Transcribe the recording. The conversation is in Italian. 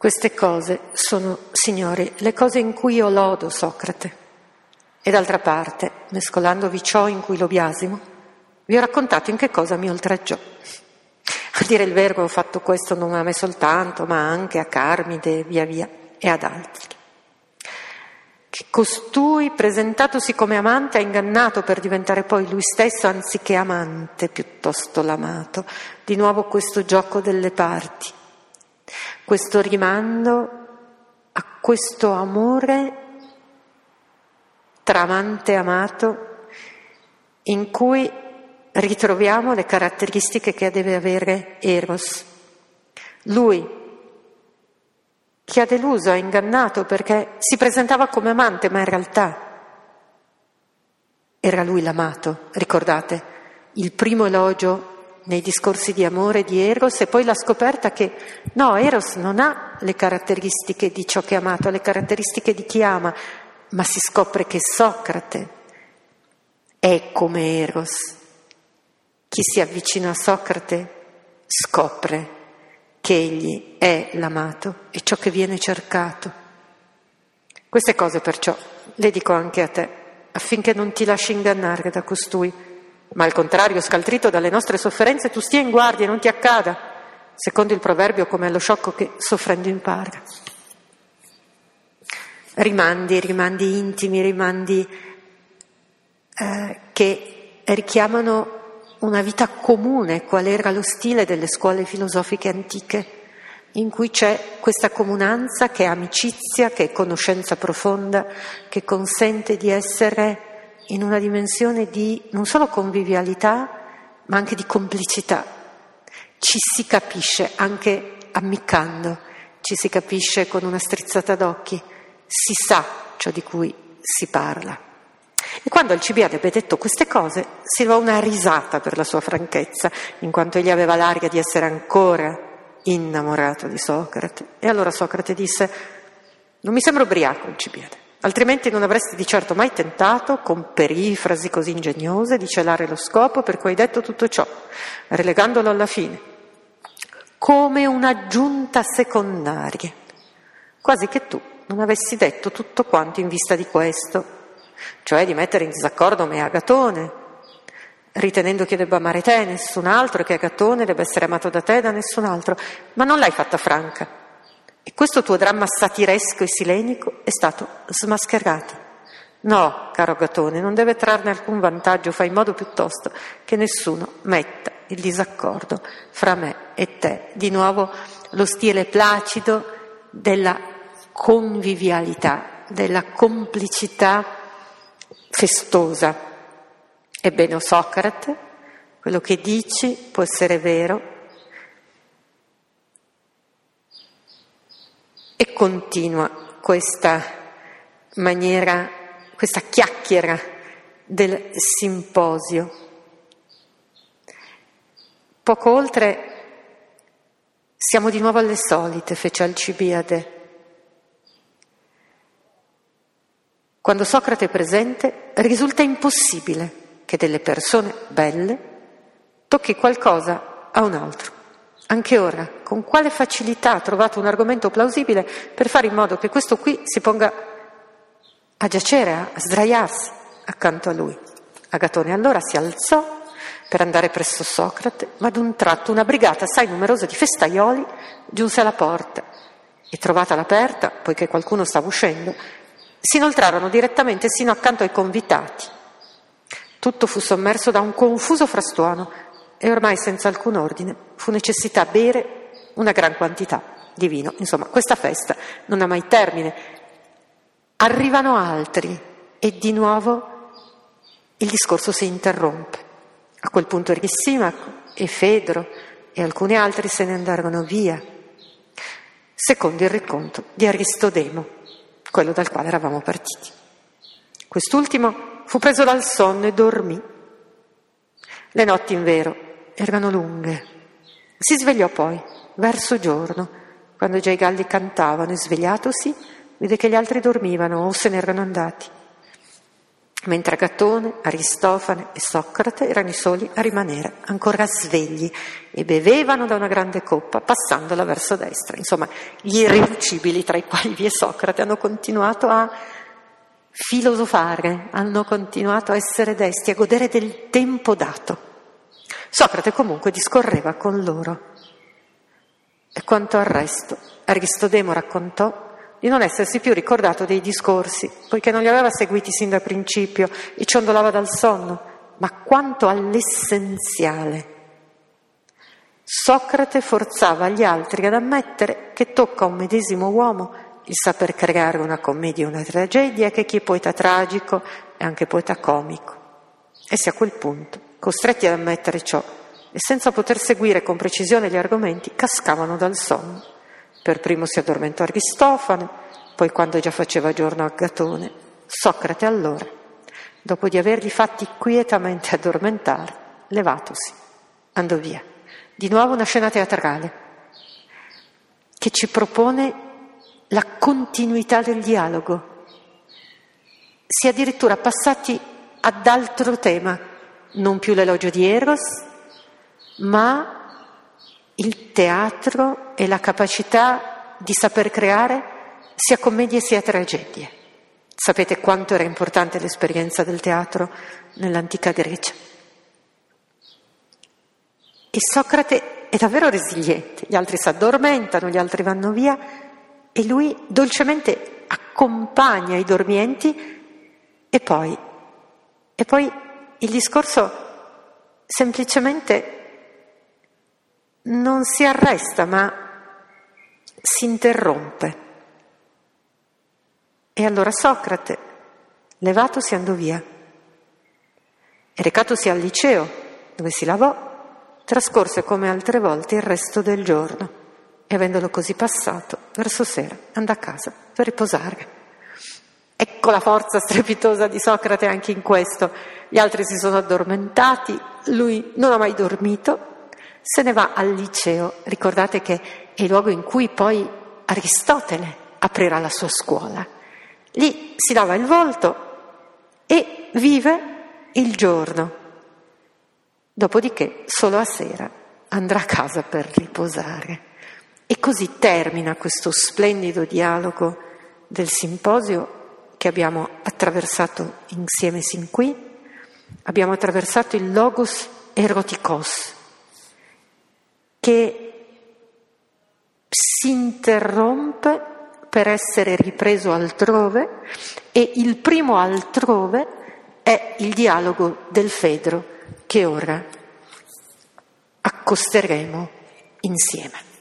Queste cose sono, signori, le cose in cui io lodo Socrate. E d'altra parte, mescolandovi ciò in cui lo biasimo, vi ho raccontato in che cosa mi oltraggiò. A dire il vero, ho fatto questo non a me soltanto, ma anche a Carmide, via via, e ad altri. Che costui, presentatosi come amante, ha ingannato per diventare poi lui stesso, anziché amante, piuttosto l'amato. Di nuovo questo gioco delle parti, questo rimando a questo amore tra amante e amato, in cui ritroviamo le caratteristiche che deve avere Eros. Lui, che ha deluso, ha ingannato perché si presentava come amante, ma in realtà era lui l'amato. Ricordate il primo elogio nei discorsi di amore di Eros e poi la scoperta che no, Eros non ha le caratteristiche di ciò che è amato, ha le caratteristiche di chi ama, ma si scopre che Socrate è come Eros. Chi si avvicina a Socrate scopre che egli è l'amato e ciò che viene cercato. Queste cose perciò le dico anche a te, affinché non ti lasci ingannare da costui, ma al contrario, scaltrito dalle nostre sofferenze, tu stia in guardia e non ti accada, secondo il proverbio, come allo sciocco che soffrendo impara. Rimandi intimi, rimandi che richiamano una vita comune, qual era lo stile delle scuole filosofiche antiche, in cui c'è questa comunanza che è amicizia, che è conoscenza profonda, che consente di essere in una dimensione di non solo convivialità, ma anche di complicità. Ci si capisce anche ammiccando, ci si capisce con una strizzata d'occhi, si sa ciò di cui si parla. E quando Alcibiade ebbe detto queste cose, si levò una risata per la sua franchezza, in quanto egli aveva l'aria di essere ancora innamorato di Socrate. E allora Socrate disse: non mi sembra ubriaco, Alcibiade, altrimenti non avresti di certo mai tentato, con perifrasi così ingegnose, di celare lo scopo per cui hai detto tutto ciò, relegandolo alla fine, come un'aggiunta secondaria, quasi che tu non avessi detto tutto quanto in vista di questo, cioè di mettere in disaccordo me e Agatone, ritenendo che io debba amare te e nessun altro, e che Agatone debba essere amato da te e da nessun altro, ma non l'hai fatta franca. E questo tuo dramma satiresco e silenico è stato smascherato. No, caro Agatone, non deve trarne alcun vantaggio, fai in modo piuttosto che nessuno metta il disaccordo fra me e te. Di nuovo lo stile placido della convivialità, della complicità festosa. Ebbene, o Socrate, quello che dici può essere vero. E continua questa maniera, questa chiacchiera del simposio. Poco oltre siamo di nuovo alle solite, fece Alcibiade. Quando Socrate è presente, risulta impossibile che delle persone belle tocchi qualcosa a un altro. Anche ora, con quale facilità ha trovato un argomento plausibile per fare in modo che questo qui si ponga a giacere, a sdraiarsi accanto a lui. Agatone allora si alzò per andare presso Socrate, ma d'un tratto una brigata assai numerosa di festaioli giunse alla porta e, trovatala aperta, poiché qualcuno stava uscendo, si inoltrarono direttamente sino accanto ai convitati. Tutto fu sommerso da un confuso frastuono e ormai senza alcun ordine fu necessità bere una gran quantità di vino. Insomma, questa festa non ha mai termine. Arrivano altri e di nuovo il discorso si interrompe. A quel punto Erisimaco e Fedro e alcuni altri se ne andarono via, secondo il racconto di Aristodemo, quello dal quale eravamo partiti. Quest'ultimo fu preso dal sonno e dormì. Le notti, invero, erano lunghe. Si svegliò poi, verso giorno, quando già i galli cantavano, e svegliatosi, vide che gli altri dormivano o se ne erano andati. mentre Agatone, Aristofane e Socrate erano i soli a rimanere ancora svegli e bevevano da una grande coppa passandola verso destra. Insomma, gli irriducibili, tra i quali vi è Socrate, hanno continuato a filosofare, hanno continuato a essere desti, a godere del tempo dato. Socrate comunque discorreva con loro. E quanto al resto, Aristodemo raccontò di non essersi più ricordato dei discorsi, poiché non li aveva seguiti sin da principio e ciondolava dal sonno, ma quanto all'essenziale. Socrate forzava gli altri ad ammettere che tocca a un medesimo uomo il saper creare una commedia e una tragedia, che chi è poeta tragico è anche poeta comico. Essi a quel punto, costretti ad ammettere ciò e senza poter seguire con precisione gli argomenti, cascavano dal sonno. Per primo si addormentò Aristofane, poi quando già faceva giorno Agatone, Socrate allora, dopo di averli fatti quietamente addormentare, levatosi, andò via. Di nuovo una scena teatrale che ci propone la continuità del dialogo. Si è addirittura passati ad altro tema, non più l'elogio di Eros, ma il teatro e la capacità di saper creare sia commedie sia tragedie. Sapete quanto era importante l'esperienza del teatro nell'antica Grecia. E Socrate è davvero resiliente, gli altri si addormentano, gli altri vanno via e lui dolcemente accompagna i dormienti e poi il discorso semplicemente non si arresta, ma si interrompe. E allora Socrate, levatosi, andò via. E recatosi al liceo, dove si lavò, trascorse come altre volte il resto del giorno e, avendolo così passato, verso sera andò a casa per riposare. Ecco la forza strepitosa di Socrate anche in questo. Gli altri si sono addormentati, lui non ha mai dormito. Se ne va al liceo, ricordate che è il luogo in cui poi Aristotele aprirà la sua scuola. Lì si lava il volto e vive il giorno. Dopodiché, solo a sera, andrà a casa per riposare. E così termina questo splendido dialogo del simposio che abbiamo attraversato insieme sin qui. Abbiamo attraversato il logos erotikos, che si interrompe per essere ripreso altrove, e il primo altrove è il dialogo del Fedro che ora accosteremo insieme.